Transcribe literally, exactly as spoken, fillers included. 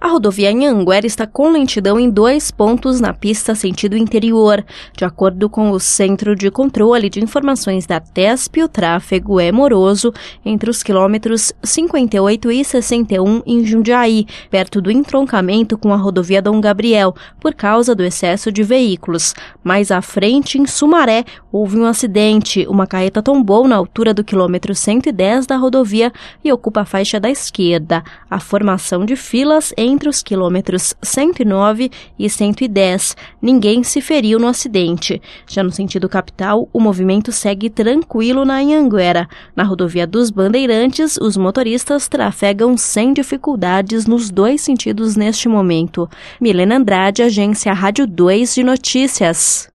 A rodovia Anhanguera está com lentidão em dois pontos na pista sentido interior. De acordo com o Centro de Controle de Informações da TESP, o tráfego é moroso entre os quilômetros cinquenta e oito e sessenta e um em Jundiaí, perto do entroncamento com a rodovia Dom Gabriel, por causa do excesso de veículos. Mais à frente, em Sumaré, houve um acidente. Uma carreta tombou na altura do quilômetro cento e dez da rodovia e ocupa a faixa da esquerda. A formação de filas entre os quilômetros cento e nove e cento e dez. Ninguém se feriu no acidente. Já no sentido capital, o movimento segue tranquilo na Anhanguera. Na rodovia dos Bandeirantes, os motoristas trafegam sem dificuldades nos dois sentidos neste momento. Milena Andrade, Agência Rádio dois de Notícias.